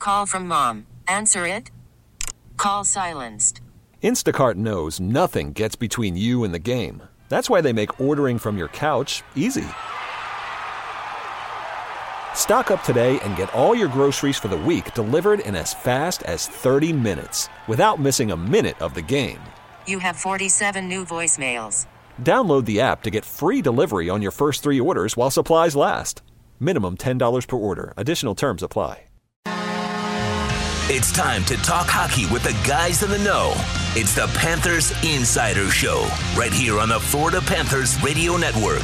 Call from mom. Answer it. Call silenced. Instacart knows nothing gets between you and the game. That's why they make ordering from your couch easy. Stock up today and get all your groceries for the week delivered in as fast as 30 minutes without missing a minute of the game. You have 47 new voicemails. Download the app to get free delivery on your first 3 orders while supplies last. Minimum $10 per order. Additional terms apply. It's time to talk hockey with the guys in the know. It's the Panthers Insider Show, right here on the Florida Panthers Radio Network.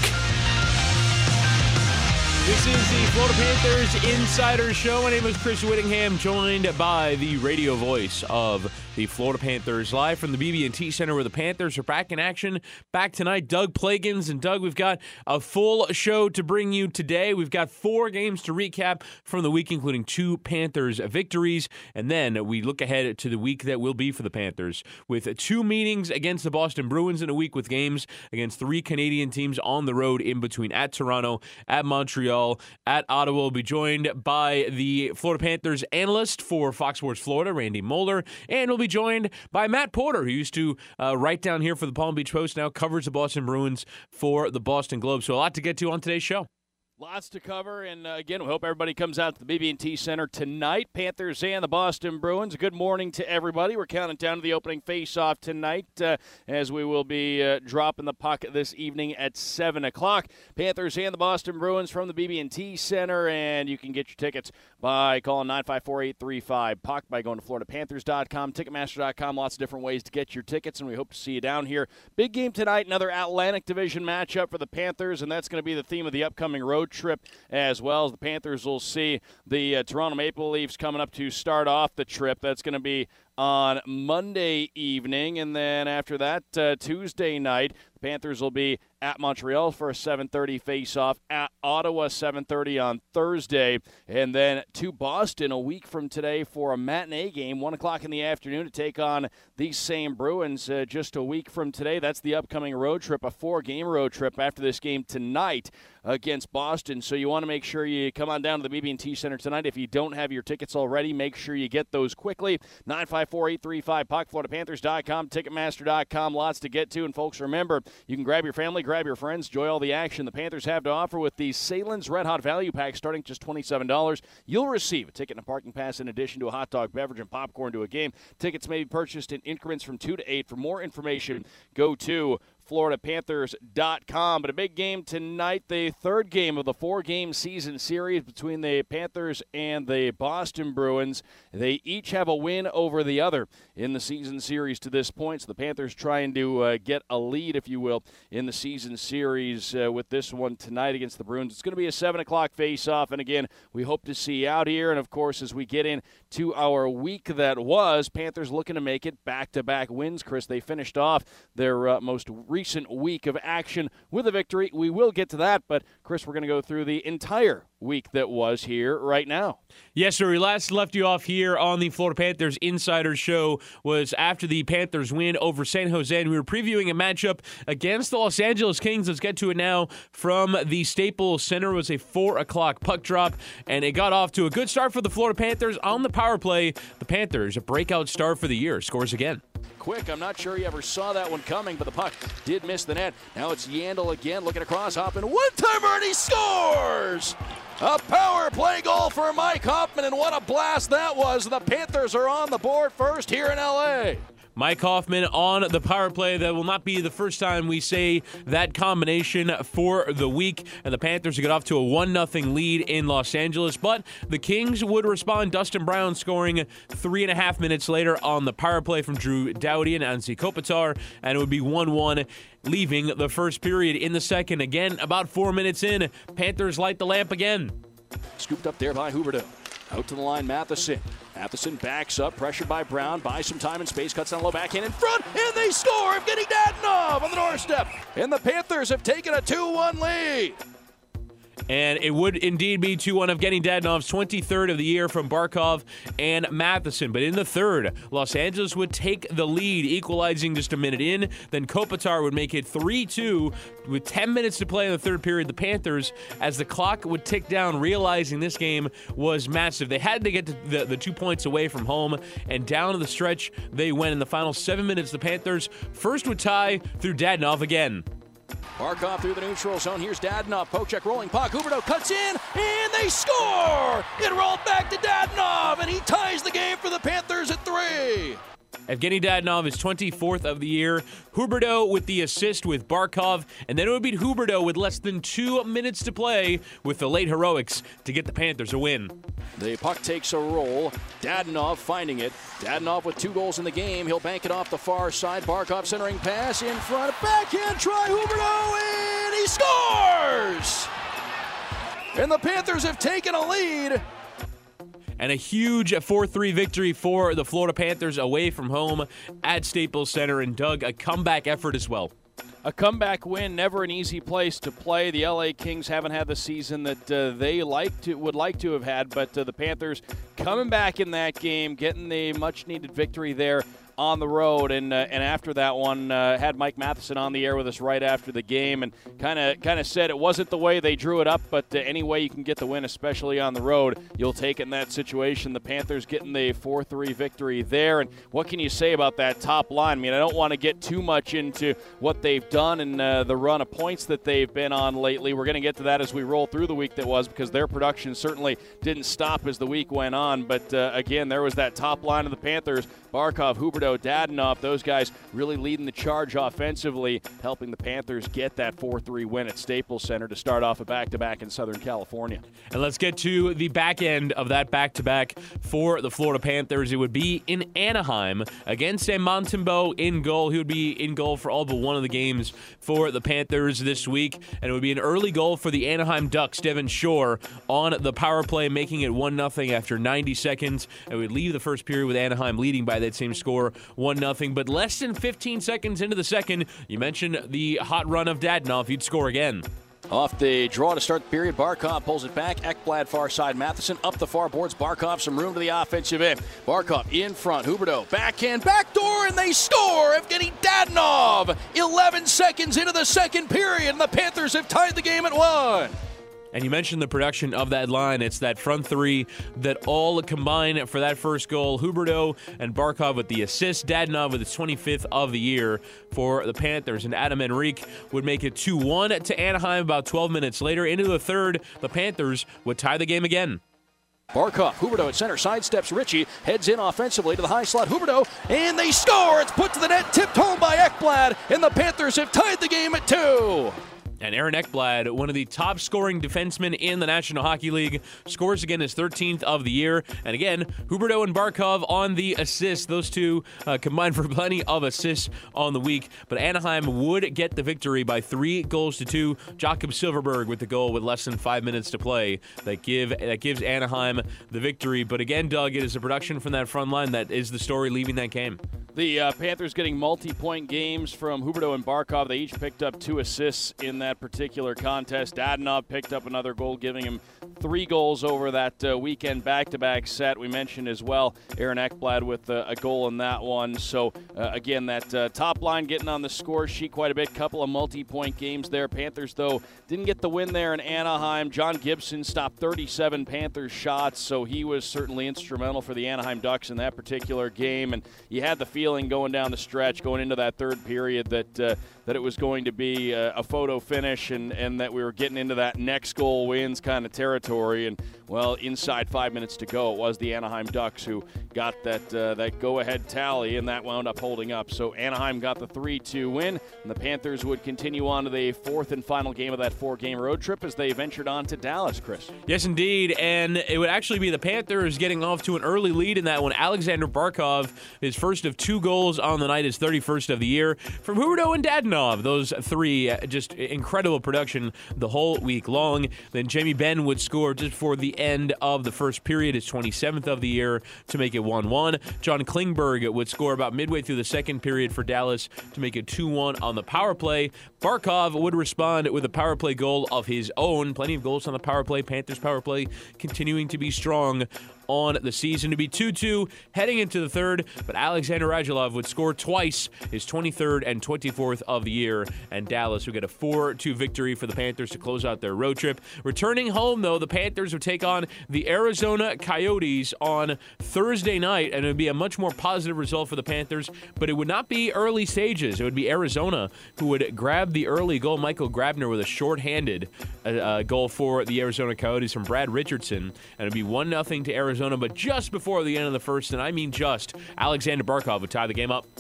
This is the Florida Panthers Insider Show. My name is Chris Whittingham, joined by the radio voice of the Florida Panthers, live from the BB&T Center, where the Panthers are back in action. Back tonight, Doug Plagans. And Doug, we've got a full show to bring you today. We've got 4 games to recap from the week, including 2 Panthers victories. And then we look ahead to the week that will be for the Panthers, with 2 meetings against the Boston Bruins in a week, with games against 3 Canadian teams on the road in between, at Toronto, at Montreal, at Ottawa. We'll be joined by the Florida Panthers analyst for Fox Sports Florida, Randy Moeller, and we'll be joined by Matt Porter, who used to write down here for the Palm Beach Post, now covers the Boston Bruins for the Boston Globe. So a lot to get to on today's show. Lots to cover, and again, we hope everybody comes out to the BB&T Center tonight. Panthers and the Boston Bruins. Good morning to everybody. We're counting down to the opening face-off tonight, as we will be dropping the puck this evening at 7 o'clock. Panthers and the Boston Bruins from the BB&T Center, and you can get your tickets by calling 954-835-PUCK, by going to FloridaPanthers.com, Ticketmaster.com. Lots of different ways to get your tickets, and we hope to see you down here. Big game tonight, another Atlantic Division matchup for the Panthers, and that's going to be the theme of the upcoming road trip, as well as the Panthers will see the Toronto Maple Leafs coming up to start off the trip. That's going to be on Monday evening, and then after that, Tuesday night, the Panthers will be at Montreal for a 7:30 face-off, at Ottawa 7:30 on Thursday, and then to Boston a week from today for a matinee game, 1 o'clock in the afternoon, to take on these same Bruins just a week from today. That's the upcoming road trip, a 4-game road trip after this game tonight against Boston. So you want to make sure you come on down to the BB&T Center tonight. If you don't have your tickets already, make sure you get those quickly. 954-835-PUCK, FloridaPanthers.com, Ticketmaster.com. Lots to get to. And folks, remember, you can grab your family, grab your friends, enjoy all the action the Panthers have to offer with the Salen's Red Hot Value Pack starting just $27. You'll receive a ticket and a parking pass in addition to a hot dog, beverage, and popcorn to a game. Tickets may be purchased in increments from 2 to 8. For more information, go to FloridaPanthers.com. But a big game tonight, the 3rd game of the 4-game season series between the Panthers and the Boston Bruins. They each have a win over the other in the season series to this point. So the Panthers trying to get a lead, if you will, in the season series with this one tonight against the Bruins. It's going to be a 7 o'clock face-off. And again, we hope to see you out here. And of course, as we get into our week that was, Panthers looking to make it back-to-back wins, Chris. They finished off their most recent week of action with a victory. We will get to that, but Chris, we're going to go through the entire week that was here right now. Yes, sir. We last left you off here on the Florida Panthers Insider Show was after the Panthers win over San Jose, and we were previewing a matchup against the Los Angeles Kings. Let's get to it now. From the Staples Center was a 4 o'clock puck drop, and it got off to a good start for the Florida Panthers on the power play. The Panthers, a breakout star for the year, scores again. Quick, I'm not sure he ever saw that one coming, but the puck did miss the net. Now it's Yandel again, looking across, hopping, one-timer, and he scores! A power play goal for Mike Hoffman, and what a blast that was. The Panthers are on the board first here in L.A. Mike Hoffman on the power play. That will not be the first time we say that combination for the week. And the Panthers get off to a 1-0 lead in Los Angeles. But the Kings would respond. Dustin Brown scoring 3.5 minutes later on the power play from Drew Doughty and Anze Kopitar. And it would be 1-1 leaving the first period. In the second, again, about 4 minutes in, Panthers light the lamp again. Scooped up there by Huberdeau. Out to the line, Matheson. Matheson backs up, pressured by Brown, buys some time and space, cuts down low, backhand in front, and they score! Evgeny Dadonov on the doorstep. And the Panthers have taken a 2-1 lead. And it would indeed be 2-1 of Evgeny Dadonov's 23rd of the year from Barkov and Matheson. But in the third, Los Angeles would take the lead, equalizing just a minute in. Then Kopitar would make it 3-2 with 10 minutes to play in the third period. The Panthers, as the clock would tick down, realizing this game was massive. They had to get the 2 points away from home, and down to the stretch, they went. In the final 7 minutes, the Panthers first would tie through Dadonov again. Barkov through the neutral zone. Here's Dadonov. Poke check, rolling puck. Huberdeau cuts in, and they score! It rolled back to Dadonov, and he ties the game for the Panthers at 3. Evgeny Dadonov is 24th of the year. Huberdeau with the assist with Barkov, and then it would be Huberdeau with less than 2 minutes to play with the late heroics to get the Panthers a win. The puck takes a roll. Dadonov finding it. Dadonov with 2 goals in the game. He'll bank it off the far side. Barkov centering pass in front. Backhand try. Huberdeau, and he scores! And the Panthers have taken a lead. And a huge 4-3 victory for the Florida Panthers away from home at Staples Center. And Doug, a comeback effort as well. A comeback win, never an easy place to play. The LA Kings haven't had the season that they would like to have had, but the Panthers coming back in that game, getting the much-needed victory there on the road, and after that one, had Mike Matheson on the air with us right after the game, and kind of said it wasn't the way they drew it up, but any way you can get the win, especially on the road, you'll take it in that situation. The Panthers getting the 4-3 victory there, and what can you say about that top line? I mean, I don't want to get too much into what they've done and the run of points that they've been on lately. We're going to get to that as we roll through the week that was, because their production certainly didn't stop as the week went on, but again, there was that top line of the Panthers, Barkov, Huberdeau, Dadonov, those guys really leading the charge offensively, helping the Panthers get that 4-3 win at Staples Center to start off a back-to-back in Southern California. And let's get to the back end of that back-to-back for the Florida Panthers. It would be in Anaheim against Sam Montembeault in goal. He would be in goal for all but one of the games for the Panthers this week. And it would be an early goal for the Anaheim Ducks, Devin Shore, on the power play, making it 1-0 after 90 seconds. And would leave the first period with Anaheim leading by that same score, 1-0. But less than 15 seconds into the second, you mentioned the hot run of Dadonov. He'd score again. Off the draw to start the period, Barkov pulls it back. Ekblad far side, Matheson up the far boards. Barkov some room to the offensive end. Barkov in front, Huberdeau backhand, backdoor, and they score! Evgeny Dadonov! 11 seconds into the second period, and the Panthers have tied the game at 1. And you mentioned the production of that line. It's that front three that all combine for that first goal. Huberdeau and Barkov with the assist. Dadonov with his 25th of the year for the Panthers. And Adam Henrique would make it 2-1 to Anaheim about 12 minutes later. Into the third, the Panthers would tie the game again. Barkov, Huberdeau at center, sidesteps Ritchie, heads in offensively to the high slot. Huberdeau, and they score! It's put to the net, tipped home by Ekblad, and the Panthers have tied the game at 2. And Aaron Ekblad, one of the top scoring defensemen in the National Hockey League, scores again his 13th of the year. And again, Huberdeau and Barkov on the assist. Those two combined for plenty of assists on the week. But Anaheim would get the victory by 3-2. Jakob Silverberg with the goal with less than 5 minutes to play. That gives Anaheim the victory. But again, Doug, it is the production from that front line that is the story leaving that game. The Panthers getting multi-point games from Huberdeau and Barkov. They each picked up 2 assists in that particular contest. Dadonov picked up another goal, giving him 3 goals over that weekend back-to-back set. We mentioned as well Aaron Ekblad with a goal in that one. So, again, that top line getting on the score sheet quite a bit. Couple of multi-point games there. Panthers, though, didn't get the win there in Anaheim. John Gibson stopped 37 Panthers shots, so he was certainly instrumental for the Anaheim Ducks in that particular game. And you had the feeling going down the stretch, going into that third period, that it was going to be a photo finish and that we were getting into that next goal wins kind of territory. And, well, inside 5 minutes to go, it was the Anaheim Ducks who got that go-ahead tally, and that wound up holding up. So Anaheim got the 3-2 win, and the Panthers would continue on to the 4th and final game of that 4-game road trip as they ventured on to Dallas, Chris. Yes, indeed, and it would actually be the Panthers getting off to an early lead in that one. Alexander Barkov, his first of 2 2 goals on the night, his 31st of the year. From Huberdeau and Dadonov, those 3, just incredible production the whole week long. Then Jamie Benn would score just before the end of the first period, his 27th of the year, to make it 1-1. John Klingberg would score about midway through the second period for Dallas to make it 2-1 on the power play. Barkov would respond with a power play goal of his own. Plenty of goals on the power play. Panthers power play continuing to be strong on the season, to be 2-2 heading into the third, but Alexander Radulov would score twice, his 23rd and 24th of the year, and Dallas would get a 4-2 victory for the Panthers to close out their road trip. Returning home, though, the Panthers would take on the Arizona Coyotes on Thursday night, and it would be a much more positive result for the Panthers, but it would not be early stages. It would be Arizona who would grab the early goal. Michael Grabner with a shorthanded goal for the Arizona Coyotes from Brad Richardson, and it would be 1-0 to Arizona. But just before the end of the first, and I mean just, Alexander Barkov would tie the game up.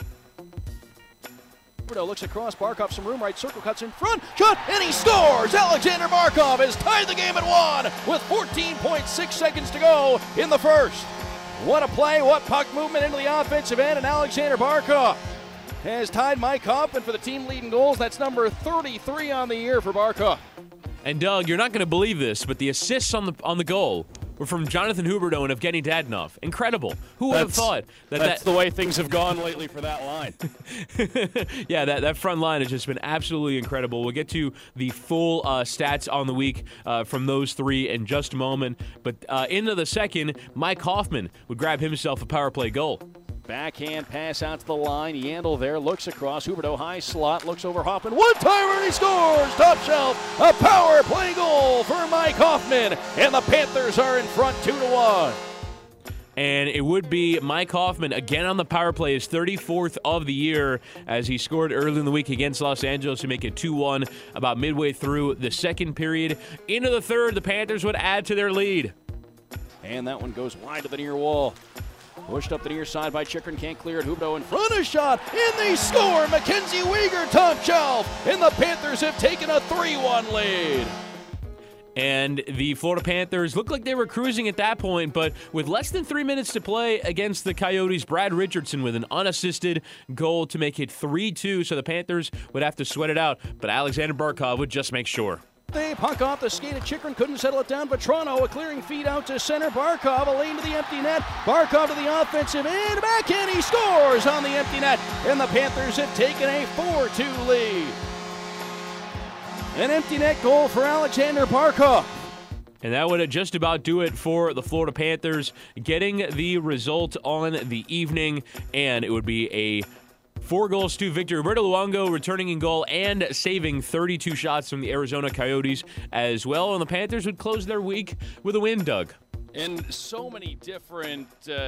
Huberdeau looks across, Barkov some room, right circle, cuts in front, shot, and he scores! Alexander Barkov has tied the game at 1 with 14.6 seconds to go in the first. What a play, what puck movement into the offensive end, and Alexander Barkov has tied Mike Hoffman for the team leading goals. That's number 33 on the year for Barkov. And Doug, you're not going to believe this, but the assists on the goal were from Jonathan Huberdeau and Evgeny Dadonov. Incredible. Who would have thought that's the way things have gone lately for that line. Yeah, that front line has just been absolutely incredible. We'll get to the full stats on the week from those 3 in just a moment. But into the second, Mike Hoffman would grab himself a power play goal. Backhand pass out to the line. Yandel there looks across. Huberdeau high slot, looks over Hoffman. One-timer and he scores! Top shelf, a power play goal for Mike Hoffman. And the Panthers are in front 2-1. And it would be Mike Hoffman again on the power play, his 34th of the year, as he scored early in the week against Los Angeles to make it 2-1 about midway through the second period. Into the third, the Panthers would add to their lead. And that one goes wide to the near wall. Pushed up the near side by Chychrun, can't clear it. Huberdeau in front, a shot, and they score! Mackenzie Weegar, top shelf, and the Panthers have taken a 3-1 lead. And the Florida Panthers looked like they were cruising at that point, but with less than 3 minutes to play against the Coyotes, Brad Richardson with an unassisted goal to make it 3-2, so the Panthers would have to sweat it out, but Alexander Barkov would just make sure. They puck off the skate of Chychrun, couldn't settle it down, but Toronto, a clearing feed out to center. Barkov, a lane to the empty net. Barkov to the offensive end, backhand, he scores on the empty net, and the Panthers have taken a 4-2 lead. An empty net goal for Alexander Barkov. And that would just about do it for the Florida Panthers, getting the result on the evening, and it would be a 4-2 victory. Roberto Luongo returning in goal and saving 32 shots from the Arizona Coyotes as well. And the Panthers would close their week with a win, Doug. And so many different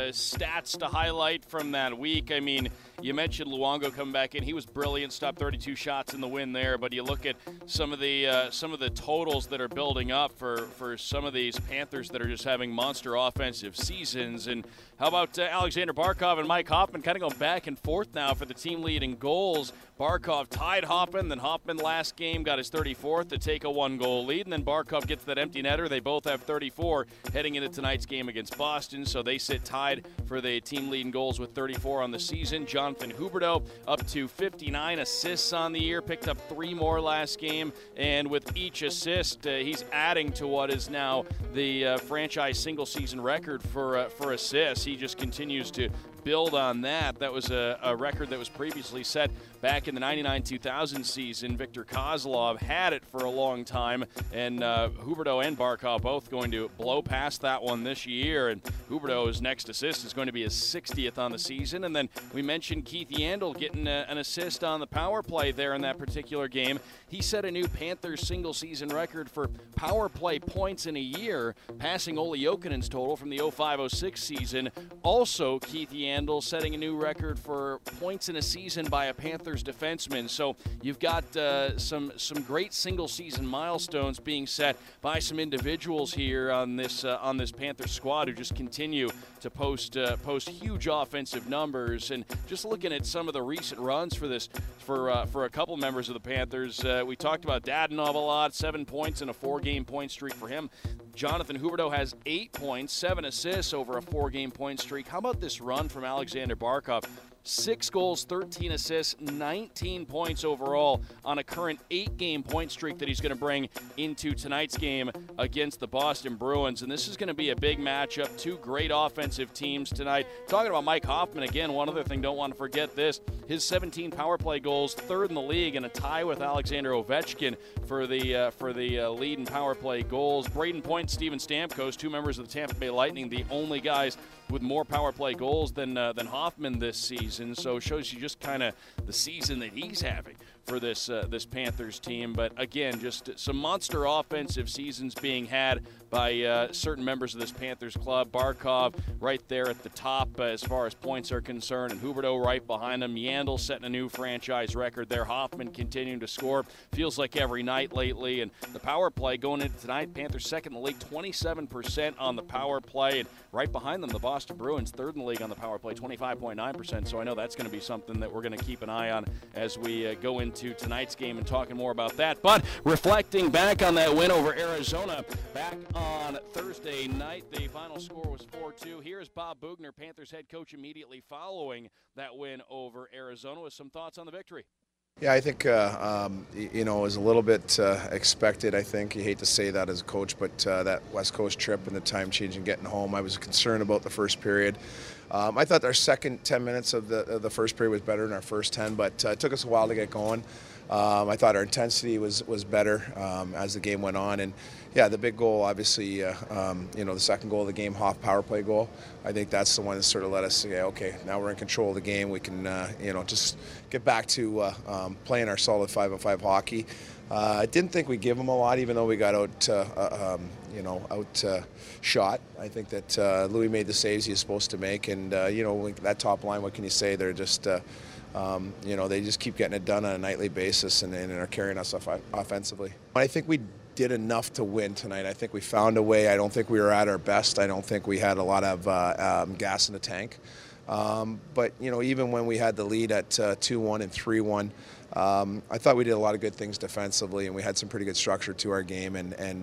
stats to highlight from that week. I mean, you mentioned Luongo coming back in. He was brilliant, stopped 32 shots in the win there. But you look at some of the totals that are building up for some of these Panthers that are just having monster offensive seasons. And how about Alexander Barkov and Mike Hoffman kind of going back and forth now for the team leading goals? Barkov tied Hoffman, then Hoffman last game got his 34th to take a 1-goal lead, and then Barkov gets that empty netter. They both have 34 heading into tonight's game against Boston, so they sit tied for the team leading goals with 34 on the season. Jonathan Huberdeau up to 59 assists on the year, picked up 3 more last game, and with each assist, he's adding to what is now the franchise single-season record for assists. He just continues to build on that. That was a record that was previously set back in the 99-2000 season. Viktor Kozlov had it for a long time, and Huberdeau and Barkov both going to blow past that one this year, and Huberdeau's next assist is going to be his 60th on the season. And then we mentioned Keith Yandel getting an assist on the power play there in that particular game. He set a new Panthers single-season record for power play points in a year, passing Olli Jokinen's total from the 05-06 season. Also, Keith Yandel setting a new record for points in a season by a Panthers defenseman. So you've got some great single-season milestones being set by some individuals here on this Panthers squad who just continue to post huge offensive numbers. And just looking at some of the recent runs for a couple members of the Panthers, we talked about Dadonov a lot, 7 points in a 4-game point streak for him. Jonathan Huberdeau has 8 points, 7 assists over a 4-game point streak. How about this run from Alexander Barkov? 6 goals, 13 assists, 19 points overall on a current 8-game point streak that he's going to bring into tonight's game against the Boston Bruins. And this is going to be a big matchup. Two great offensive teams tonight. Talking about Mike Hoffman again, one other thing, don't want to forget this. His 17 power play goals, third in the league, and a tie with Alexander Ovechkin for the lead in power play goals. Braden Point, Steven Stamkos, two members of the Tampa Bay Lightning, the only guys with more power play goals than Hoffman this season. So it shows you just kind of the season that he's having for this Panthers team. But again, just some monster offensive seasons being had by certain members of this Panthers club. Barkov right there at the top as far as points are concerned, and Huberdeau right behind him. Yandel setting a new franchise record there. Hoffman continuing to score. Feels like every night lately. And the power play going into tonight, Panthers second in the league, 27% on the power play. And right behind them, the Boston Bruins, third in the league on the power play, 25.9%. So I know that's going to be something that we're going to keep an eye on as we go into tonight's game and talking more about that. But reflecting back on that win over Arizona back on Thursday night, the final score was 4-2. Here's Bob Boughner, Panthers head coach, immediately following that win over Arizona with some thoughts on the victory. Yeah, I think, it was a little bit expected, I think. You hate to say that as a coach, but that West Coast trip and the time change and getting home, I was concerned about the first period. I thought our second 10 minutes of the first period was better than our first 10, but it took us a while to get going. I thought our intensity was better as the game went on. And, yeah, the big goal, obviously, the second goal of the game, Hoff power play goal, I think that's the one that sort of let us say, okay, now we're in control of the game. We can, just get back to playing our solid 5-on-5 hockey. I didn't think we'd give them a lot, even though we got shot. I think that Louis made the saves he was supposed to make. And, that top line, what can you say? They're just... they just keep getting it done on a nightly basis and are carrying us offensively. I think we did enough to win tonight. I think we found a way. I don't think we were at our best. I don't think we had a lot of gas in the tank. But, even when we had the lead at 2-1 and 3-1, I thought we did a lot of good things defensively, and we had some pretty good structure to our game.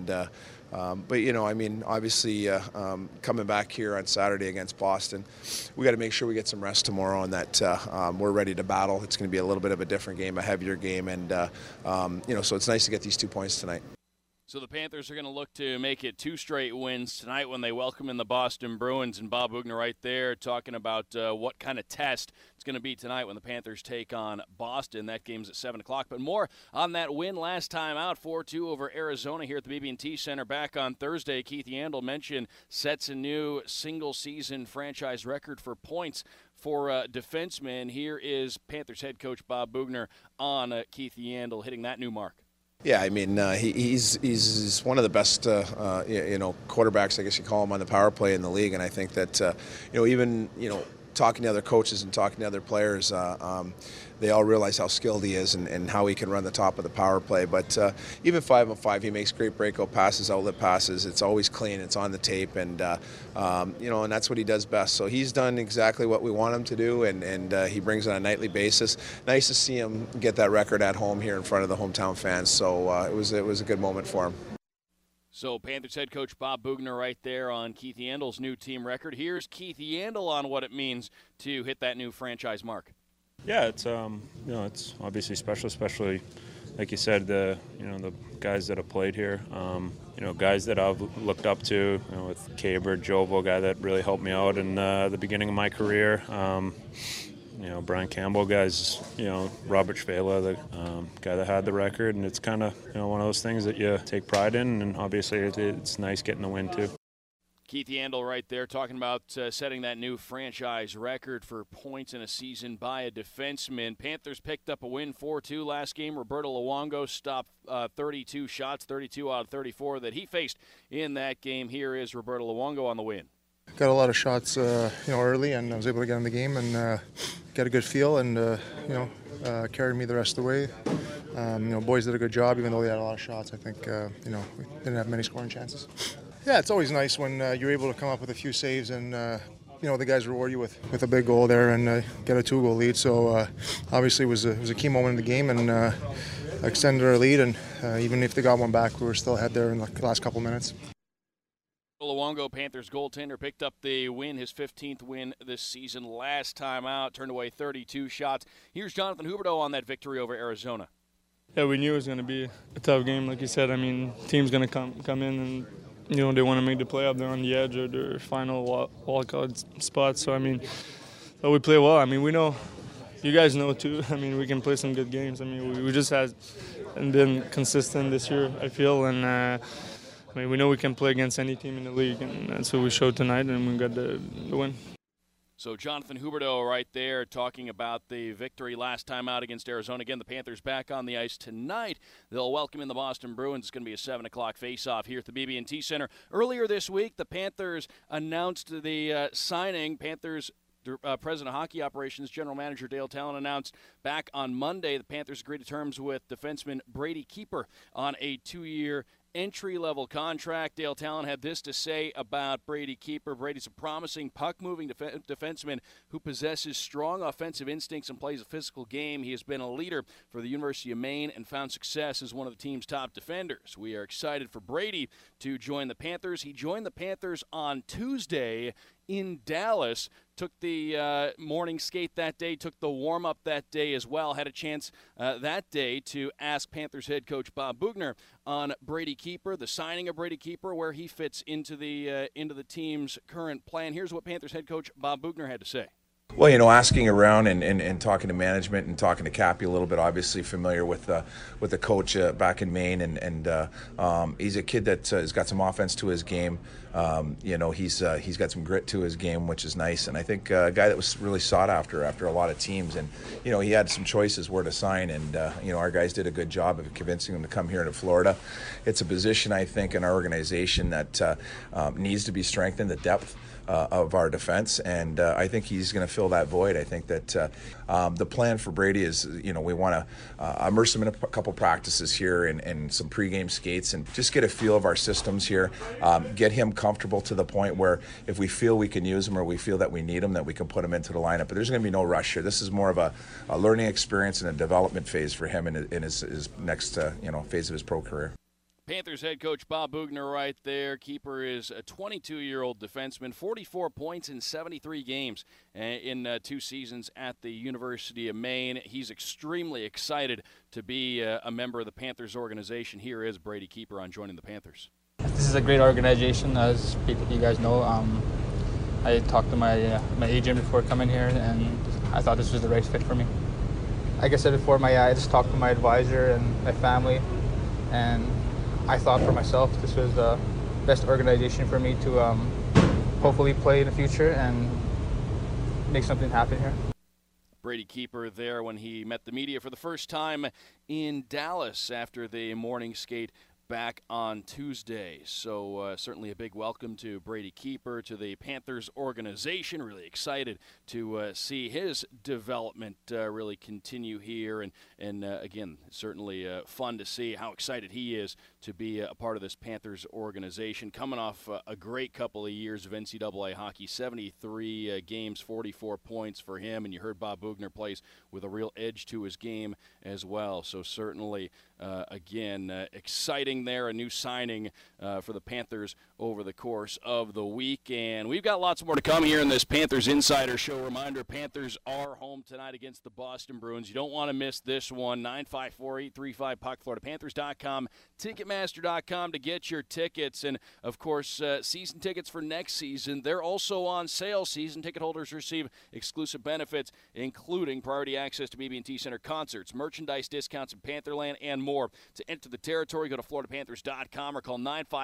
Obviously, coming back here on Saturday against Boston, we got to make sure we get some rest tomorrow and that we're ready to battle. It's going to be a little bit of a different game, a heavier game, and so it's nice to get these 2 points tonight. So the Panthers are going to look to make it 2 straight wins tonight when they welcome in the Boston Bruins. And Bob Boughner right there talking about what kind of test it's going to be tonight when the Panthers take on Boston. That game's at 7 o'clock. But more on that win last time out, 4-2 over Arizona here at the BB&T Center back on Thursday. Keith Yandel mentioned sets a new single-season franchise record for points for defensemen. Here is Panthers head coach Bob Boughner on Keith Yandel hitting that new mark. Yeah, I mean, he's one of the best, quarterbacks, I guess you call him, on the power play in the league. And I think that, even talking to other coaches and talking to other players, they all realize how skilled he is and how he can run the top of the power play. But even 5-on-5, he makes great breakout passes, outlet passes. It's always clean. It's on the tape, and and that's what he does best. So he's done exactly what we want him to do, and he brings it on a nightly basis. Nice to see him get that record at home here in front of the hometown fans. So it was a good moment for him. So Panthers head coach Bob Boughner right there on Keith Yandel's new team record. Here's Keith Yandel on what it means to hit that new franchise mark. Yeah, it's it's obviously special, especially like you said, the guys that have played here, guys that I've looked up to, with Caber, Jovo, guy that really helped me out in the beginning of my career. Brian Campbell, guys, Robert Shvela, the guy that had the record, and it's kind of one of those things that you take pride in, and obviously it's nice getting the win too. Keith Yandel right there talking about setting that new franchise record for points in a season by a defenseman. Panthers picked up a win 4-2 last game. Roberto Luongo stopped 32 shots, 32 out of 34 that he faced in that game. Here is Roberto Luongo on the win. Got a lot of shots, early, and I was able to get in the game and get a good feel, and carried me the rest of the way. Boys did a good job, even though they had a lot of shots. I think we didn't have many scoring chances. Yeah, it's always nice when you're able to come up with a few saves and the guys reward you with a big goal there and get a 2-goal lead. So obviously it was a key moment in the game and extended our lead. And even if they got one back, we were still ahead there in the last couple minutes. Luongo, Panthers goaltender, picked up the win, his 15th win this season. Last time out, turned away 32 shots. Here's Jonathan Huberdeau on that victory over Arizona. Yeah, we knew it was going to be a tough game, like you said. I mean, team's going to come in and, they want to make the playoff. They're on the edge of their final wildcard spot. So, I mean, we play well. I mean, we know, you guys know too. I mean, we can play some good games. I mean, we just haven't been consistent this year, I feel, and we know we can play against any team in the league, and that's what we showed tonight, and we got the win. So Jonathan Huberdeau right there talking about the victory last time out against Arizona. Again, the Panthers back on the ice tonight. They'll welcome in the Boston Bruins. It's going to be a 7 o'clock face-off here at the BB&T Center. Earlier this week, the Panthers announced the signing. Panthers President of Hockey Operations, General Manager Dale Tallon, announced back on Monday the Panthers agreed to terms with defenseman Brady Keeper on a 2-year entry-level contract. Dale Tallon had this to say about Brady Keeper. Brady's a promising puck-moving defenseman who possesses strong offensive instincts and plays a physical game. He has been a leader for the University of Maine and found success as one of the team's top defenders. We are excited for Brady to join the Panthers. He joined the Panthers on Tuesday in Dallas, took the morning skate that day, took the warm-up that day as well, had a chance that day to ask Panthers head coach Bob Boughner on Brady Keeper, the signing of Brady Keeper, where he fits into the team's current plan. Here's what Panthers head coach Bob Boughner had to say. Well, asking around and talking to management and talking to Cappy a little bit, obviously familiar with the coach back in Maine, and he's a kid that has got some offense to his game. He's got some grit to his game, which is nice, and I think a guy that was really sought after a lot of teams, and he had some choices where to sign, and our guys did a good job of convincing him to come here to Florida. It's a position, I think, in our organization that needs to be strengthened, the depth of our defense, and I think he's going to fill that void. I think that the plan for Brady is, we want to immerse him in a couple practices here and some pregame skates and just get a feel of our systems here, get him comfortable to the point where if we feel we can use him or we feel that we need him, that we can put him into the lineup. But there's going to be no rush here. This is more of a learning experience and a development phase for him in his next phase of his pro career. Panthers head coach Bob Boughner right there. Keeper is a 22-year-old defenseman, 44 points in 73 games in 2 seasons at the University of Maine. He's extremely excited to be a member of the Panthers organization. Here is Brady Keeper on joining the Panthers. This is a great organization, as you guys know. I talked to my agent before coming here, and I thought this was the right fit for me. Like I said before, I just talked to my advisor and my family, and I thought for myself this was the best organization for me to hopefully play in the future and make something happen here. Brady Keeper there when he met the media for the first time in Dallas after the morning skate back on Tuesday. So certainly a big welcome to Brady Keeper, to the Panthers organization. Really excited to see his development really continue here. And again, certainly fun to see how excited he is to be a part of this Panthers organization. Coming off a great couple of years of NCAA hockey, 73 games, 44 points for him. And you heard Bob Boughner plays with a real edge to his game as well. So certainly, again, exciting there, a new signing for the Panthers over the course of the week. And we've got lots more to come here in this Panthers Insider Show. Reminder, Panthers are home tonight against the Boston Bruins. You don't want to miss this one. 954-835-PUCK, FloridaPanthers.com, Ticketmaster.com to get your tickets. And, of course, season tickets for next season, they're also on sale. Season ticket holders receive exclusive benefits, including priority access to BB&T Center concerts, merchandise discounts in Pantherland, and more. To enter the territory, go to FloridaPanthers.com or call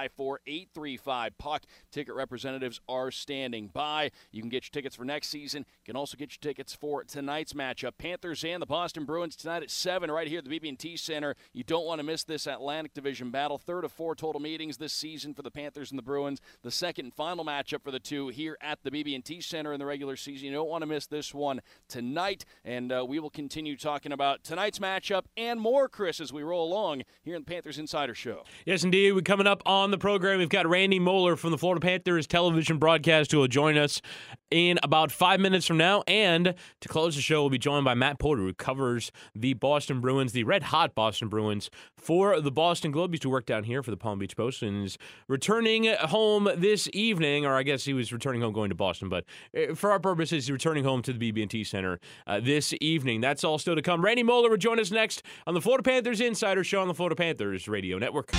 954-835-PUCK. Ticket representatives are standing by. You can get your tickets for next season. You can also get your tickets for tonight's matchup. Panthers and the Boston Bruins tonight at 7 right here at the BB&T Center. You don't want to miss this Atlantic Division battle. 3rd of 4 total meetings this season for the Panthers and the Bruins. The second and final matchup for the two here at the BB&T Center in the regular season. You don't want to miss this one tonight. And we will continue talking about tonight's matchup and more, Chris, as we roll along here in the Panthers Insider Show. Show. Yes, indeed. We're coming up on the program. We've got Randy Moeller from the Florida Panthers television broadcast who will join us in about 5 minutes from now. And to close the show, we'll be joined by Matt Porter, who covers the Boston Bruins, the red-hot Boston Bruins, for the Boston Globe. He used to work down here for the Palm Beach Post and is returning home this evening, or I guess he was returning home going to Boston, but for our purposes, he's returning home to the BB&T Center this evening. That's all still to come. Randy Moeller will join us next on the Florida Panthers Insider Show on the Florida Panthers Radio Network.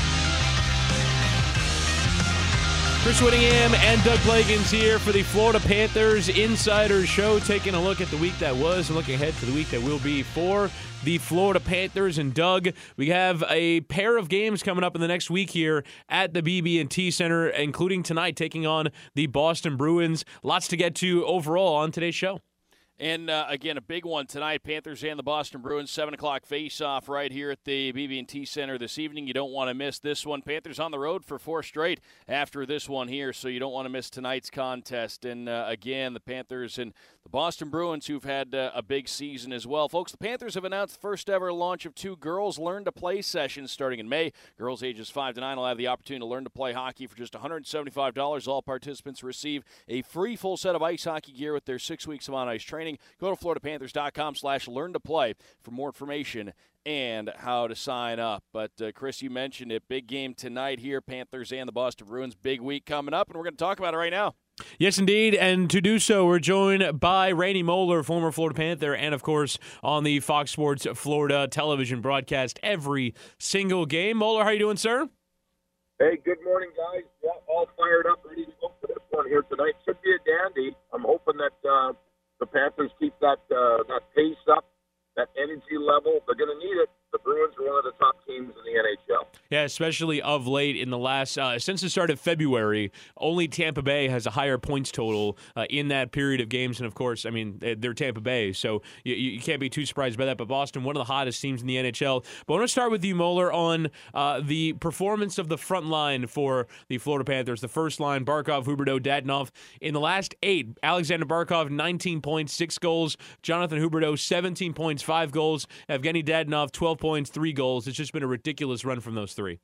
Chris Whittingham and Doug Blagans here for the Florida Panthers Insider Show, taking a look at the week that was and looking ahead to the week that will be for the Florida Panthers. And Doug, we have a pair of games coming up in the next week here at the BB&T Center, including tonight taking on the Boston Bruins. Lots to get to overall on today's show. And, again, a big one tonight, Panthers and the Boston Bruins, 7 o'clock face-off right here at the BB&T Center this evening. You don't want to miss this one. Panthers on the road for 4 straight after this one here, so you don't want to miss tonight's contest. And, again, the Panthers and the Boston Bruins, who've had a big season as well. Folks, the Panthers have announced the first-ever launch of 2 Girls Learn to Play sessions starting in May. Girls ages 5 to 9 will have the opportunity to learn to play hockey for just $175. All participants receive a free full set of ice hockey gear with their 6 weeks of on-ice training. Go to FloridaPanthers.com/learn-to-play for more information and how to sign up. But, Chris, you mentioned it. Big game tonight here, Panthers and the Boston Bruins. Big week coming up, and we're going to talk about it right now. Yes, indeed. And to do so, we're joined by Randy Moeller, former Florida Panther, and, of course, on the Fox Sports Florida television broadcast every single game. Moeller, how you doing, sir? Hey, good morning, guys. Yeah, all fired up, ready to go for this one here tonight. Should be a dandy. I'm hoping that the Panthers keep that pace up, that energy level. They're going to need it. The Bruins are one of the top teams in the NHL. Yeah, especially of late in the last, since the start of February, only Tampa Bay has a higher points total in that period of games. And, of course, I mean, they're Tampa Bay, so you can't be too surprised by that. But Boston, one of the hottest teams in the NHL. But I want to start with you, Moeller, on the performance of the front line for the Florida Panthers. The first line, Barkov, Huberdeau, Dadonov. In the last 8, Alexander Barkov, 19 points, 6 goals. Jonathan Huberdeau, 17 points, 5 goals. Evgeny Dadonov, 12 points, 3 goals. It's just been a ridiculous run from those 3.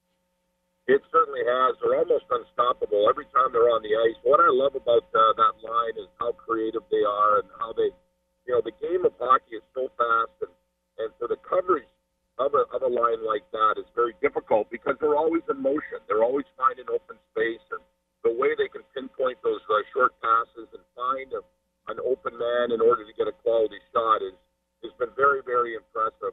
It certainly has. They're almost unstoppable every time they're on the ice. What I love about that line is how creative they are and how they, the game of hockey is so fast, and for the coverage of a line like that is very difficult because they're always in motion. They're always finding open space, and the way they can pinpoint those short passes and find an open man in order to get a quality shot has been very, very impressive.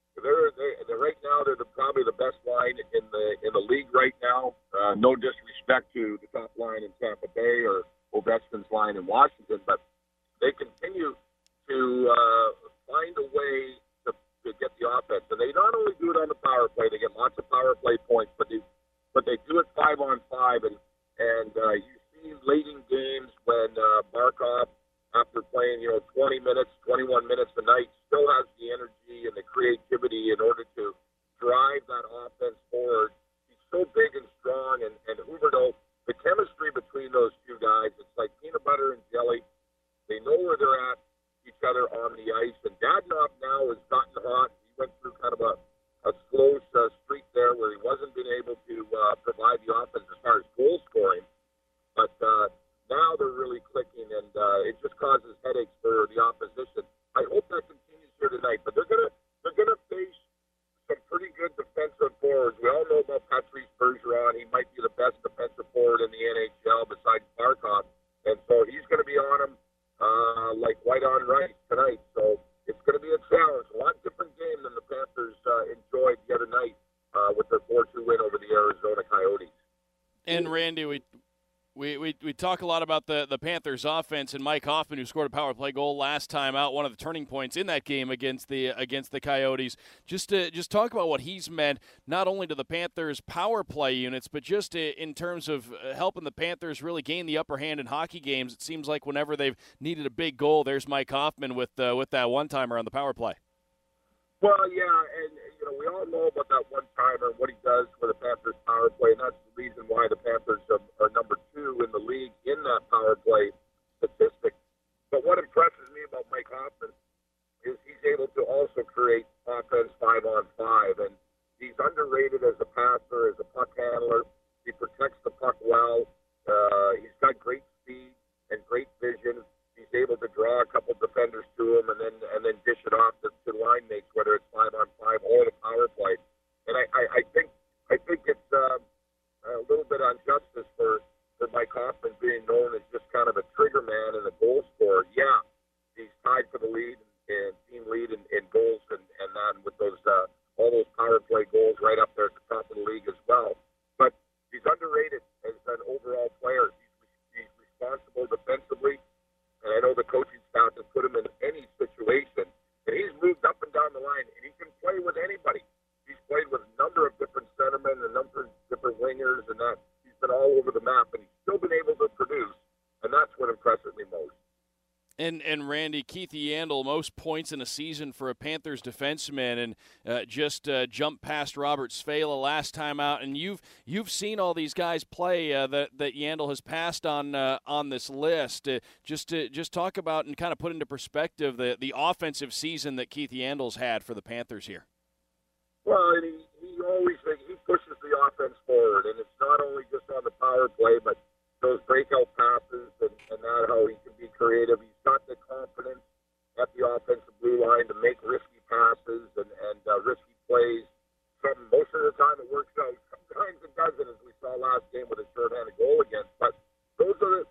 They're right now, they're probably the best line in the league right now. No disrespect to the top line in Tampa Bay or Ovechkin's line in Washington, but they continue to find a way to get the offense. And they not only do it on the power play, they get lots of power play points, but they do it 5-on-5. And you see late in games when Barkov, after playing 20 minutes, 21 minutes a night, still has the energy and the creativity in order to drive that offense forward. He's so big and strong, and Huberdeau, the chemistry between those two guys, it's like peanut butter and jelly. They know where they're at each other on the ice, and Dadonov now has gotten hot. He went through kind of a slow streak there where he wasn't being able to provide the offense as far as goal scoring, but now they're really clicking, and it just causes headaches for the opposition. I hope that continues here tonight, but they're gonna face some pretty good defensive forwards. We all know about Patrice Bergeron. He might be the best defensive forward in the NHL besides Barkov, and so he's going to be on him like white on rice tonight. So it's going to be a challenge. A lot different game than the Panthers enjoyed the other night with their 4-2 win over the Arizona Coyotes. And Randy, we talk a lot about the Panthers offense and Mike Hoffman, who scored a power play goal last time out, one of the turning points in that game against the Coyotes. Just talk about what he's meant not only to the Panthers power play units, but just in terms of helping the Panthers really gain the upper hand in hockey games. It seems like whenever they've needed a big goal, there's Mike Hoffman with that one-timer on the power play. Well, yeah, and we all know about that one-timer and what he does for the Panthers power play, and that's the reason why the Panthers are number 2 in the league in that power play statistic. But what impresses me about Mike Hoffman is he's able to also create offense 5-on-5, and he's underrated as a passer, as a puck handler. He protects the puck well. He's got great speed and great vision. He's able to draw a couple defenders to him and then dish it off to line mates, whether it's 5-on-5 or the power play. And I think it's a little bit on justice for Mike Hoffman being known as just kind of a trigger man and a goal scorer. Yeah, he's tied for the lead and team lead in goals and that with those all those power play goals right up there at the top of the league as well. But he's underrated as an overall player. He's responsible defensively, and I know the coaching staff has put him in any situation. And he's moved up and down the line, and he can play with anybody. He's played with a number of different centermen, a number of different wingers, and that he's been all over the map, and he's still been able to produce, and that's what impresses me most. And Randy, Keith Yandle, most points in a season for a Panthers defenseman, and just jumped past Robert Svela last time out. And you've seen all these guys play that Yandle has passed on this list. Just talk about and kind of put into perspective the offensive season that Keith Yandle's had for the Panthers here. Well, and he always pushes the offense forward, and it's not only just on the power play, but those breakout passes and that how he can be creative. He's got the confidence at the offensive blue line to make risky passes and risky plays. Most of the time it works out. Sometimes it doesn't, as we saw last game with a shorthanded goal against. But those are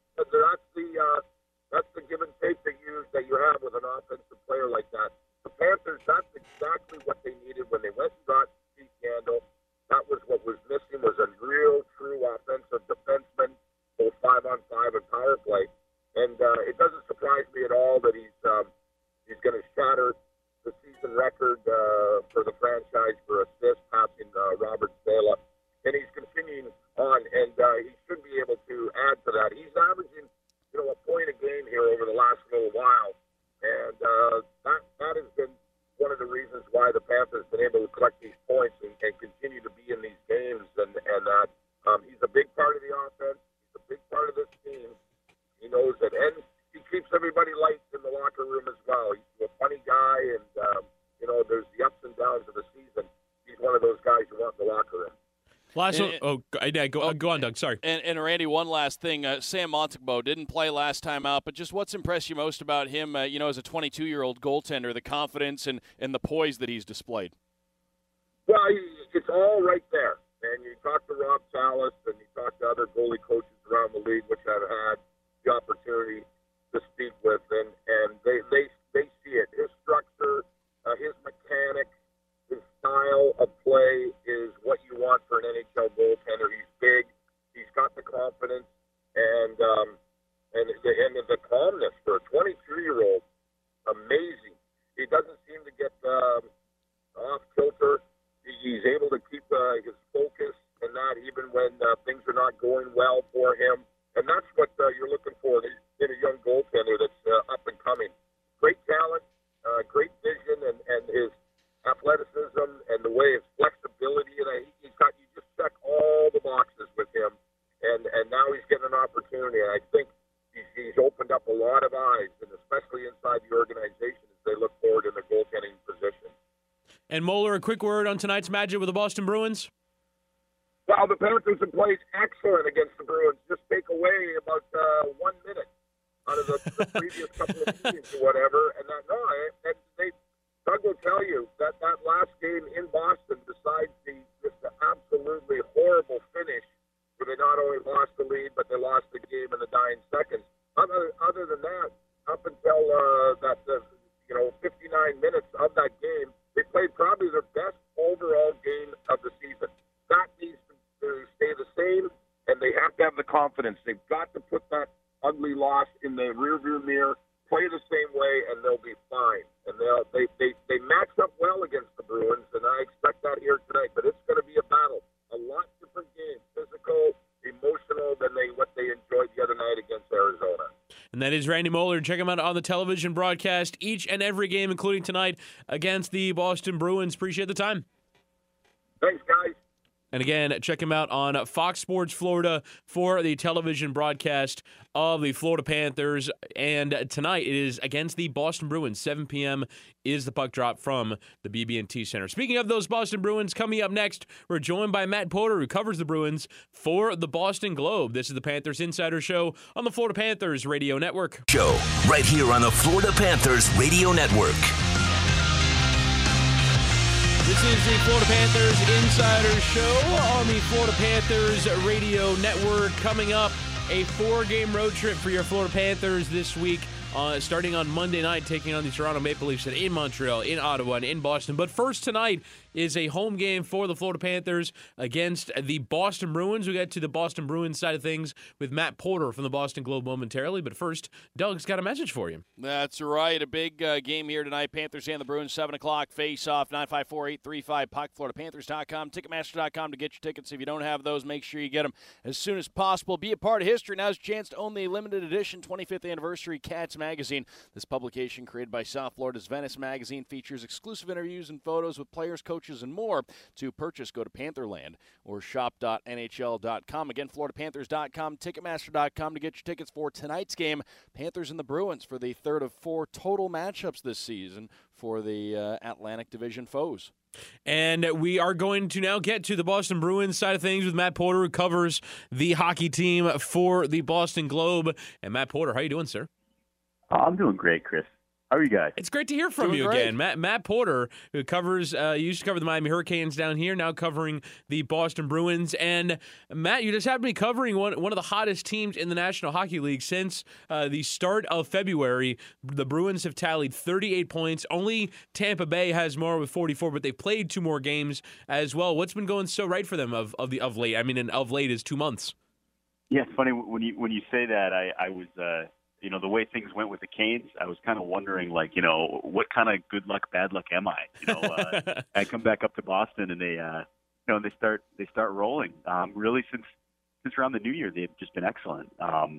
that's the give and take that you have with an offensive player like that. The Panthers, that's exactly what they needed when they went and got Keith Yandle. That was what was missing, was a real, true offensive defenseman, both 5-on-5 and power play. And it doesn't surprise me at all that he's going to shatter the season record for the franchise for assists, passing Robert Svela. And he's continuing on, and he should be able to add to that. He's averaging, a point a game here over the last little while. And that has been one of the reasons why the Panthers have been able to collect these points and continue to be in these games. And that he's a big part of the offense. He's a big part of this team. He knows it. And he keeps everybody light in the locker room as well. He's a funny guy, and, there's the ups and downs of the season. He's one of those guys you want in the locker room. Last one. Go on, Doug. Sorry. And Randy, one last thing. Sam Montembeault didn't play last time out, but just what's impressed you most about him, as a 22-year-old goaltender, the confidence and the poise that he's displayed? Well, it's all right there. And you talk to Rob Tallis and you talk to other goalie coaches around the league, which I've had the opportunity to speak with, and they see it. His structure, his mechanics, his style of play is what you want for an NHL goaltender. He's big. He's got the confidence and the calmness for a 23-year-old. Amazing. He doesn't seem to get off kilter. He's able to keep his focus and that even when things are not going well for him. And that's what you're looking for in a young goaltender that's up and coming. Great talent, great vision, and his athleticism and the way his flexibility. And you just check all the boxes with him. And now he's getting an opportunity. And I think he's opened up a lot of eyes, and especially inside the organization as they look forward in the goaltending position. And Moeller, a quick word on tonight's matchup with the Boston Bruins. Well, the Panthers have played excellent against the Bruins. Just take away about 1 minute out of the previous couple of meetings or whatever. And Doug will tell you that last game in Boston, besides the absolutely horrible finish, where they not only lost the lead, but they lost the game in the dying seconds. Other than that, up until 59 minutes of that game, they played probably their best overall game of the season. That needs to stay the same, and they have to have the confidence. They've got to put that ugly loss in the rearview mirror, play the same way, and they'll be fine. And they matched up well against the Bruins, and I expect that here tonight. But it's going to be a battle. A lot different game, physical, emotional than what they enjoyed the other night against Arizona. And that is Randy Moeller. Check him out on the television broadcast each and every game, including tonight against the Boston Bruins. Appreciate the time. Thanks, guys. And again, check him out on Fox Sports Florida for the television broadcast of the Florida Panthers. And tonight it is against the Boston Bruins. 7 p.m. is the puck drop from the BB&T Center. Speaking of those Boston Bruins, coming up next, we're joined by Matt Porter, who covers the Bruins for the Boston Globe. This is the Panthers Insider Show on the Florida Panthers Radio Network. Show right here on the Florida Panthers Radio Network. This is the Florida Panthers Insider Show on the Florida Panthers Radio Network. Coming up, a 4-game road trip for your Florida Panthers this week, starting on Monday night, taking on the Toronto Maple Leafs in Montreal, in Ottawa, and in Boston. But first tonight is a home game for the Florida Panthers against the Boston Bruins. We get to the Boston Bruins side of things with Matt Porter from the Boston Globe momentarily. But first, Doug's got a message for you. That's right. A big game here tonight. Panthers and the Bruins, 7 o'clock, face-off, 954-835-PUCK, FloridaPanthers.com, Ticketmaster.com to get your tickets. If you don't have those, make sure you get them as soon as possible. Be a part of history. Now's your chance to own the limited edition 25th anniversary Cats magazine. This publication, created by South Florida's Venice magazine, features exclusive interviews and photos with players, coaches, and more. To purchase, go to Pantherland or shop.nhl.com. Again, FloridaPanthers.com, Ticketmaster.com to get your tickets for tonight's game. Panthers and the Bruins for the third of 4 total matchups this season for the Atlantic Division foes. And we are going to now get to the Boston Bruins side of things with Matt Porter, who covers the hockey team for the Boston Globe. And Matt Porter, how you doing, sir? I'm doing great, Chris. How are you guys? It's great to hear from you again. Matt Porter, who covers, used to cover the Miami Hurricanes down here, now covering the Boston Bruins. And, Matt, you just happen to be covering one of the hottest teams in the National Hockey League since the start of February. The Bruins have tallied 38 points. Only Tampa Bay has more with 44, but they've played 2 more games as well. What's been going so right for them of late? I mean, and of late is 2 months. Yeah, it's funny when you say that. I was the way things went with the Canes, I was kind of wondering, what kind of good luck, bad luck am I? I come back up to Boston and they start rolling. Really, since around the New Year, they've just been excellent. I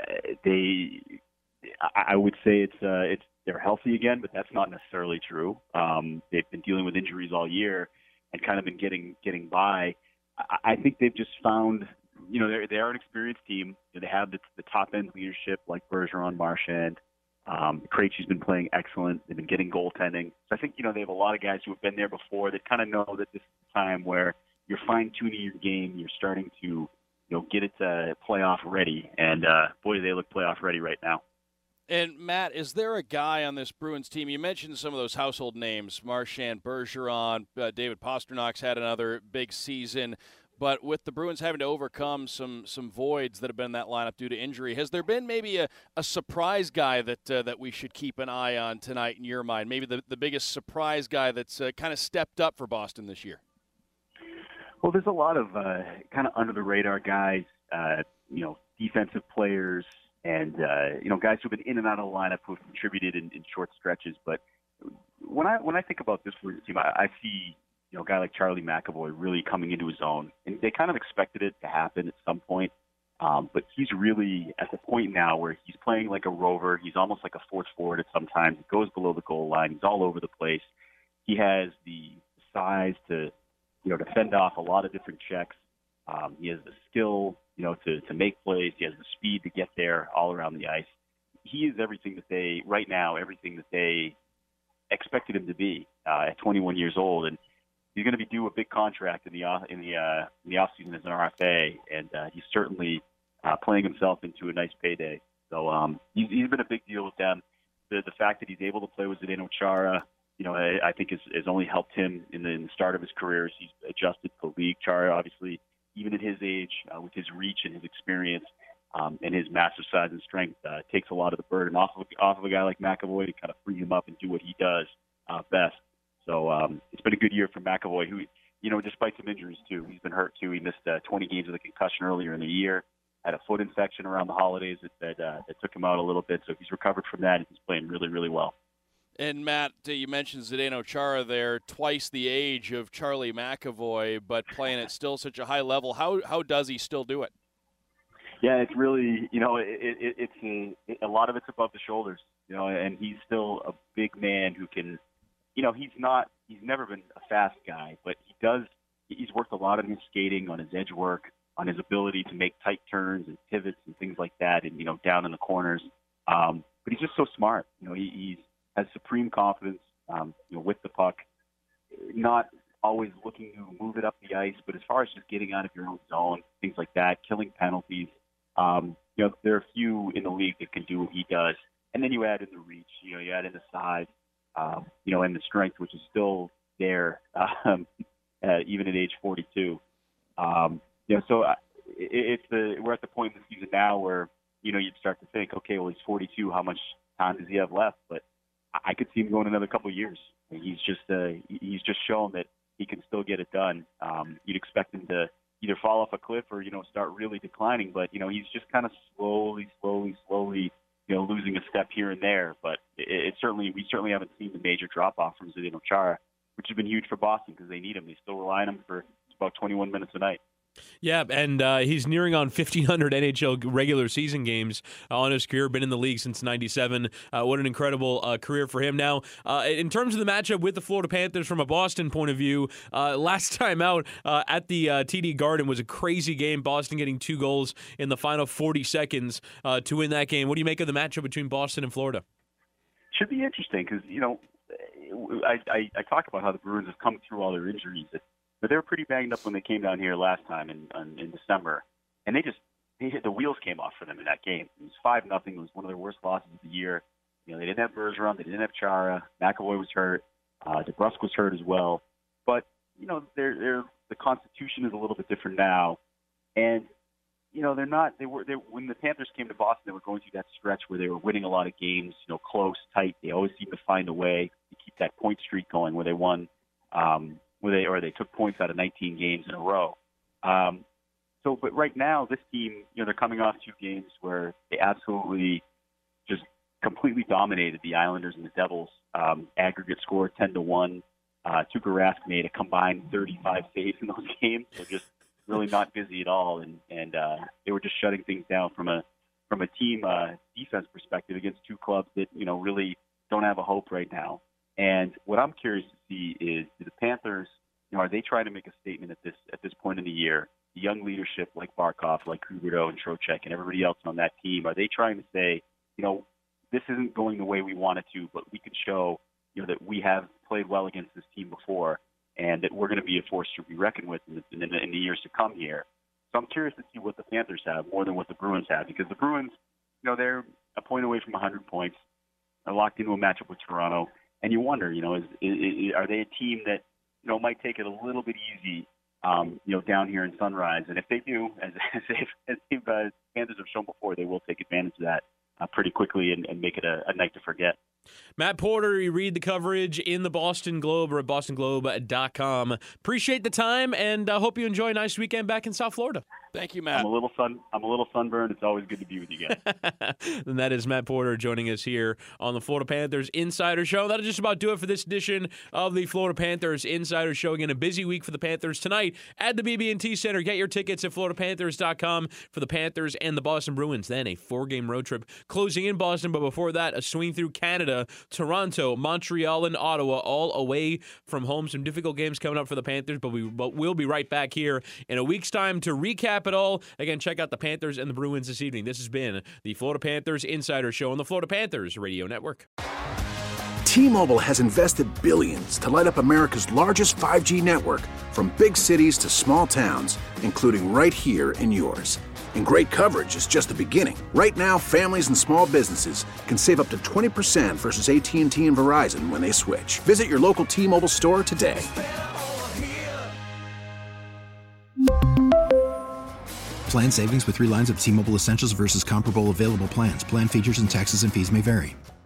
would say they're healthy again, but that's not necessarily true. They've been dealing with injuries all year and kind of been getting by. I think they've just found. They are an experienced team. They have the top-end leadership like Bergeron, Marchand. Krejci's been playing excellent. They've been getting goaltending. So I think, they have a lot of guys who have been there before that kind of know that this is the time where you're fine-tuning your game. You're starting to, get it playoff ready. And, boy, do they look playoff ready right now. And, Matt, is there a guy on this Bruins team? You mentioned some of those household names, Marchand, Bergeron, David Pasternak's had another big season. But with the Bruins having to overcome some voids that have been in that lineup due to injury, has there been maybe a surprise guy that we should keep an eye on tonight in your mind? Maybe the biggest surprise guy that's kind of stepped up for Boston this year? Well, there's a lot of kind of under-the-radar guys, defensive players, and, guys who've been in and out of the lineup who have contributed in short stretches. But when I think about this Bruins team, I see – a guy like Charlie McAvoy really coming into his own. And they kind of expected it to happen at some point. But he's really at the point now where he's playing like a rover. He's almost like a fourth forward at some times. He goes below the goal line. He's all over the place. He has the size to, to fend off a lot of different checks. He has the skill, to make plays. He has the speed to get there all around the ice. He is everything that they expected him to be at 21 years old. And he's going to be due a big contract in the offseason as an RFA, and he's certainly playing himself into a nice payday. So he's been a big deal with them. The fact that he's able to play with Zdeno Chara, I think has only helped him in the start of his career as he's adjusted to the league. Chara, obviously, even at his age, with his reach and his experience and his massive size and strength, takes a lot of the burden off of a guy like McAvoy to kind of free him up and do what he does best. So it's been a good year for McAvoy, who, despite some injuries, too. He's been hurt, too. He missed 20 games with a concussion earlier in the year, had a foot infection around the holidays that took him out a little bit. So he's recovered from that, and he's playing really, really well. And, Matt, you mentioned Zdeno Chara there, twice the age of Charlie McAvoy, but playing at still such a high level. How does he still do it? Yeah, it's really, it's a lot of it's above the shoulders, and he's still a big man who can – he's never been a fast guy, but he he's worked a lot on his skating, on his edge work, on his ability to make tight turns and pivots and things like that, and down in the corners. But he's just so smart. He has supreme confidence. With the puck, not always looking to move it up the ice, but as far as just getting out of your own zone, things like that, killing penalties. There are a few in the league that can do what he does. And then you add in the reach, you add in the size, and the strength, which is still there, even at age 42. So we're at the point in the season now where, you'd start to think, okay, well, he's 42. How much time does he have left? But I could see him going another couple of years. He's just shown that he can still get it done. You'd expect him to either fall off a cliff or, start really declining. But, he's just kind of slowly, losing a step here and there. But we certainly haven't seen the major drop-off from Zdeno Chara, which has been huge for Boston because they need him. They still rely on him for about 21 minutes a night. Yeah, and he's nearing on 1,500 NHL regular season games on his career, been in the league since 97. What an incredible career for him. Now, in terms of the matchup with the Florida Panthers from a Boston point of view, last time out at the TD Garden was a crazy game, Boston getting 2 goals in the final 40 seconds to win that game. What do you make of the matchup between Boston and Florida? Should be interesting because, I talk about how the Bruins have come through all their injuries. But they were pretty banged up when they came down here last time in December, and the wheels came off for them in that game. It was 5-0. It was one of their worst losses of the year. They didn't have Bergeron, they didn't have Chara. McAvoy was hurt. DeBrusk was hurt as well. But the constitution is a little bit different now, and they're not. They when the Panthers came to Boston, they were going through that stretch where they were winning a lot of games. Close, tight. They always seem to find a way to keep that point streak going where they won. They took points out of 19 games in a row. But right now, this team, they're coming off 2 games where they absolutely just completely dominated the Islanders and the Devils. Aggregate score 10-1. Tuukka Rask made a combined 35 saves in those games, so just really not busy at all. And they were just shutting things down from a team defense perspective against 2 clubs that really don't have a hope right now. And what I'm curious to see is, do the Panthers, are they trying to make a statement at this point in the year? The young leadership like Barkov, like Huberdeau and Trocheck and everybody else on that team, are they trying to say, this isn't going the way we want it to, but we can show, that we have played well against this team before and that we're going to be a force to be reckoned with in the years to come here. So I'm curious to see what the Panthers have more than what the Bruins have, because the Bruins, they're a point away from 100 points. They're locked into a matchup with Toronto. And you wonder, are they a team that, might take it a little bit easy, down here in Sunrise? And if they do, as the Panthers have shown before, they will take advantage of that pretty quickly and make it a night to forget. Matt Porter, you read the coverage in the Boston Globe or at bostonglobe.com. Appreciate the time, and hope you enjoy a nice weekend back in South Florida. Thank you, Matt. I'm a little sunburned. It's always good to be with you guys. And that is Matt Porter joining us here on the Florida Panthers Insider Show. That'll just about do it for this edition of the Florida Panthers Insider Show. Again, a busy week for the Panthers tonight at the BB&T Center. Get your tickets at floridapanthers.com for the Panthers and the Boston Bruins. Then a 4-game road trip closing in Boston, but before that, a swing through Canada, Toronto, Montreal, and Ottawa, all away from home. Some difficult games coming up for the Panthers, but we'll be right back here in a week's time to recap it all. Again, check out the Panthers and the Bruins this evening. This has been the Florida Panthers Insider Show on the Florida Panthers Radio Network. T-Mobile has invested billions to light up America's largest 5G network, from big cities to small towns, including right here in yours. And great coverage is just the beginning. Right now, families and small businesses can save up to 20% versus AT&T and Verizon when they switch. Visit your local T-Mobile store today. Plan savings with 3 lines of T-Mobile Essentials versus comparable available plans. Plan features and taxes and fees may vary.